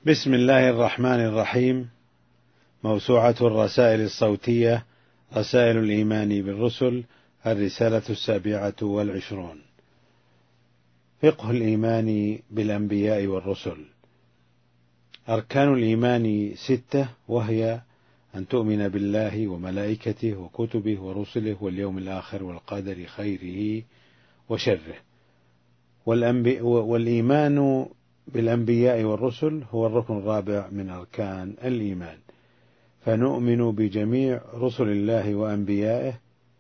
بسم الله الرحمن الرحيم. موسوعة الرسائل الصوتية، رسائل الإيمان بالرسل، الرسالة 27. فقه الإيمان بالأنبياء والرسل. أركان الإيمان 6، وهي أن تؤمن بالله وملائكته وكتبه ورسله واليوم الآخر والقدر خيره وشره. والإيمان بالأنبياء والرسل هو الركن الرابع من أركان الإيمان، فنؤمن بجميع رسل الله وأنبيائه،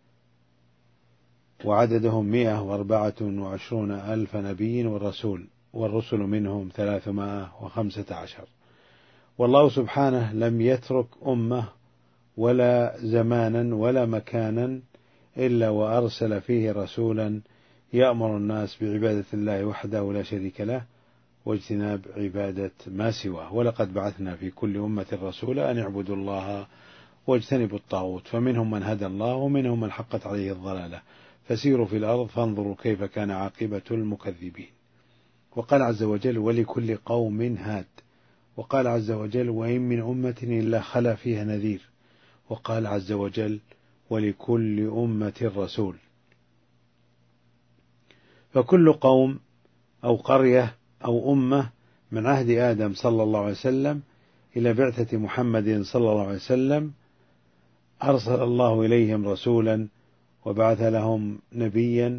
وعددهم 124,000 نبي والرسل منهم 315. والله سبحانه لم يترك أمة ولا زمانا ولا مكانا إلا وأرسل فيه رسولا يأمر الناس بعبادة الله وحده لا شريك له واجتناب عبادة ما سواه. ولقد بعثنا في كل أمة رسولا أن اعبدوا الله واجتنبوا الطاغوت، فمنهم من هدى الله ومنهم من حقت عليه الضلالة، فسيروا في الأرض فانظروا كيف كان عاقبة المكذبين. وقال عز وجل: ولكل قوم هاد. وقال عز وجل: وإن من أمة إلا خلا فيها نذير. وقال عز وجل: ولكل أمة رسول. فكل قوم أو قرية أو أمة من عهد آدم صلى الله عليه وسلم إلى بعثة محمد صلى الله عليه وسلم أرسل الله إليهم رسولا وبعث لهم نبيا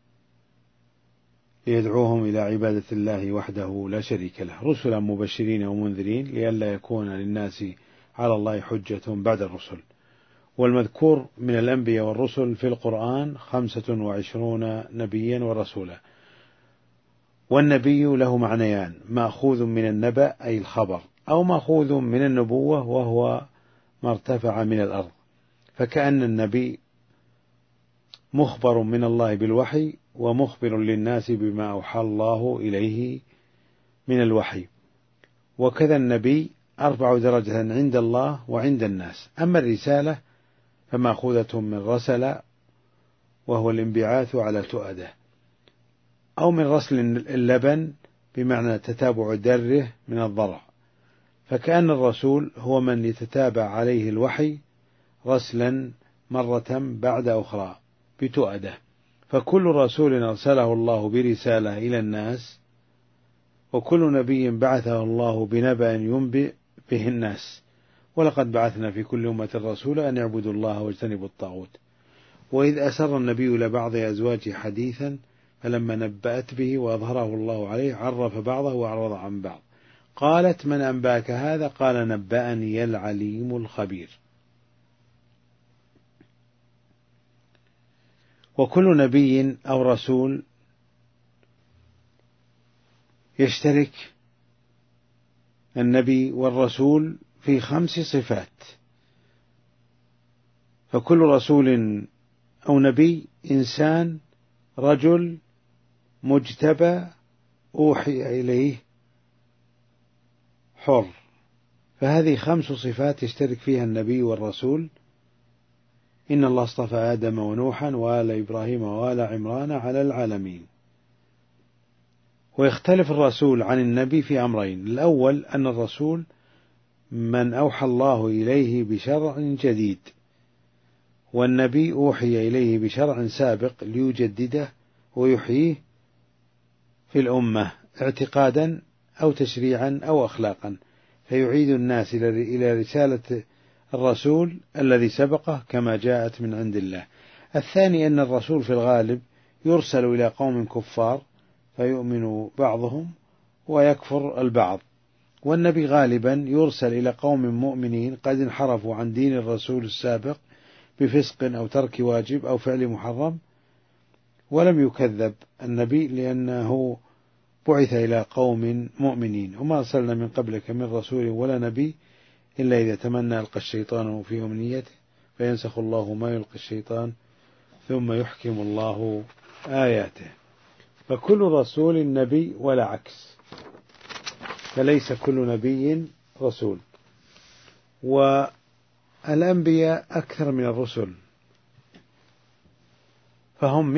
ليدعوهم إلى عبادة الله وحده لا شريك له، رسلا مبشرين ومنذرين لئلا يكون للناس على الله حجة بعد الرسل. والمذكور من الأنبياء والرسل في القرآن 25 نبيا ورسولا. والنبي له معنيان: مأخوذ من النبأ أي الخبر، أو مأخوذ من النبوة وهو ما ارتفع من الأرض، فكأن النبي مخبر من الله بالوحي ومخبر للناس بما أوحى الله إليه من الوحي. وكذا النبي أرفع درجة عند الله وعند الناس. أما الرسالة فمأخوذة من رسل وهو الانبعاث على تؤده، أو من رسل اللبن بمعنى تتابع دره من الضرع، فكأن الرسول هو من يتتابع عليه الوحي رسلا مرة بعد أخرى بتؤده. فكل رسول أرسله الله برسالة إلى الناس، وكل نبي بعثه الله بنبأ ينبئ به الناس. ولقد بعثنا في كل أمة رسولا أن اعبدوا الله واجتنبوا الطاغوت. وإذ أسر النبي إلى بعض أزواجه حديثا فلما نبأت به وأظهره الله عليه عرف بعضه وأعرض عن بعض. قالت: من أنبأك هذا؟ قال: نبأني العليم الخبير. وكل نبي أو رسول يشترك النبي والرسول في 5 صفات. فكل رسول أو نبي إنسان، رجل، مجتبى، أوحي إليه، حر. فهذه 5 صفات يشترك فيها النبي والرسول. إن الله اصطفى آدم ونوحا وآل إبراهيم وآل عمران على العالمين. ويختلف الرسول عن النبي في أمرين: الأول أن الرسول من أوحى الله إليه بشرع جديد، والنبي أوحي إليه بشرع سابق ليجدده ويحييه في الأمة اعتقادا أو تشريعا أو أخلاقا، فيعيد الناس إلى رسالة الرسول الذي سبقه كما جاءت من عند الله. الثاني أن الرسول في الغالب يرسل إلى قوم كفار فيؤمن بعضهم ويكفر البعض، والنبي غالبا يرسل إلى قوم مؤمنين قد انحرفوا عن دين الرسول السابق بفسق أو ترك واجب أو فعل محرم، ولم يكذب النبي لأنه بعث إلى قوم مؤمنين. وما أرسلنا من قبلك من رسول ولا نبي إلا إذا تمنى ألقى الشيطان في أمنيته فينسخ الله ما يلقي الشيطان ثم يحكم الله آياته. فكل رسول نبي ولا عكس، فليس كل نبي رسول. والأنبياء أكثر من الرسل، فهم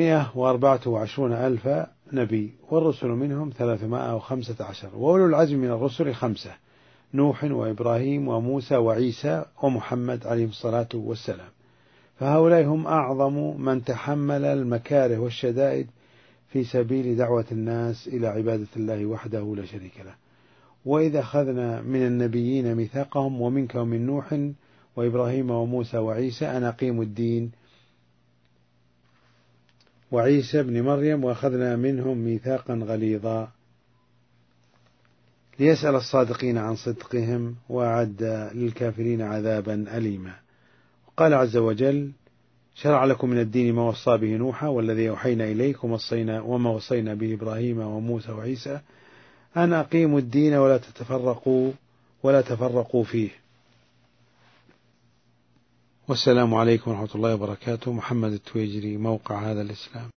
124,000 نبي والرسل منهم 315. وأولو العزم من الرسل 5: نوح وإبراهيم وموسى وعيسى ومحمد عليهم الصلاة والسلام، فهؤلاء هم أعظم من تحمل المكاره والشدائد في سبيل دعوة الناس إلى عبادة الله وحده لا شريك له. وإذا أخذنا من النبيين ميثاقهم ومنك ومن نوح وإبراهيم وموسى وعيسى أن أقيموا الدين، وعيسى ابن مريم وأخذنا منهم ميثاقا غليظا، ليسأل الصادقين عن صدقهم وأعد للكافرين عذابا أليما. قال عز وجل: شرع لكم من الدين ما وصى به نوحا والذي أوحينا إليك وما وصينا به إبراهيم وموسى وعيسى أن أقيموا الدين ولا تفرقوا فيه. والسلام عليكم ورحمة الله وبركاته. محمد التويجري، موقع هذا الإسلام.